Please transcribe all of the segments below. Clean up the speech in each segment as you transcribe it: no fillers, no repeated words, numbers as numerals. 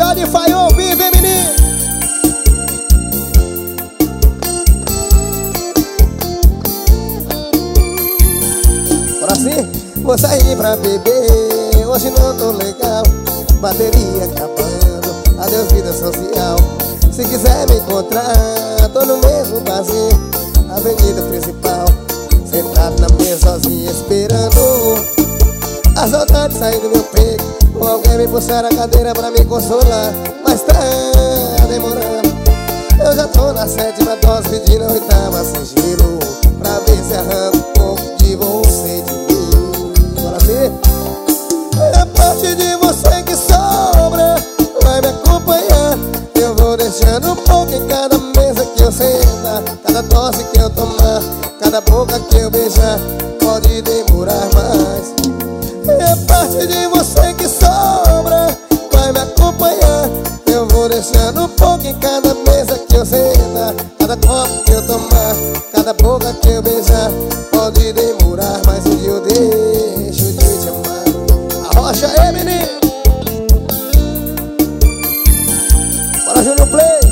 Pagode Faiô ao vivo, hein, menino? Bora assim? Vou sair pra beber, hoje não tô legal. Bateria acabando, adeus vida social. Se quiser me encontrar, tô no mesmo barzinho, avenida principal, sentado na mesa sozinho esperando a saudade sair do meu peito, ou alguém me puxar a cadeira pra me consolar. Mas tá demorando, eu já tô na 7ª dose, pedindo a 8ª sigilo, pra ver se arranca um pouco de você de mim. Bora ver? É a parte de você que sobra, vai me acompanhar. Eu vou deixando um pouco em cada mesa que eu sentar, cada tosse que eu tomar, cada boca que eu beijar, pode demorar mais. É parte de você que sobra, vai me acompanhar. Eu vou deixando um pouco em cada mesa que eu sentar, cada copo que eu tomar, cada boca que eu beijar, pode demorar, mas um dia eu deixo de te amar. Arrocha aí, menino. Bora, Júnior Play.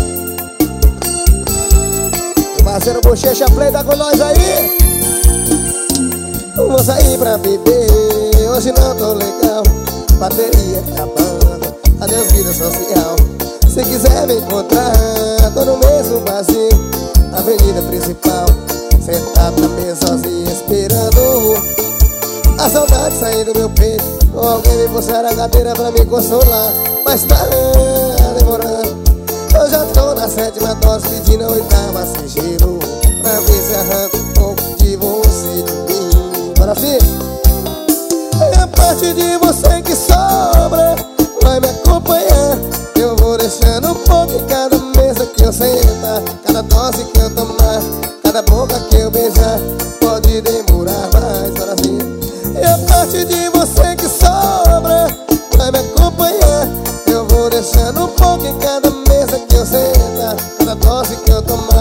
Meu parceiro Bochecha Play tá com nós aí. Vou sair pra beber, hoje não tô legal. Bateria acabando, adeus vida social. Se quiser me encontrar, tô no mesmo barzinho, avenida principal, sentado na mesa sozinho esperando a saudade sair do meu peito, ou alguém me puxar a cadeira pra me consolar. Mas tá demorando, eu já tô na 7ª dose, pedindo a 8ª sigilo, pra ver se arranca um pouco de você de mim. Bora, filho? É a parte de você que sobra, vai me acompanhar. Eu vou deixando um pouco em cada mesa que eu sentar, cada dose que eu tomar, cada boca que eu beijar, pode demorar mais. Bora, filho? É a parte de você que sobra, vai me acompanhar. Eu vou deixando um pouco em cada mesa que eu sentar, cada dose que eu tomar,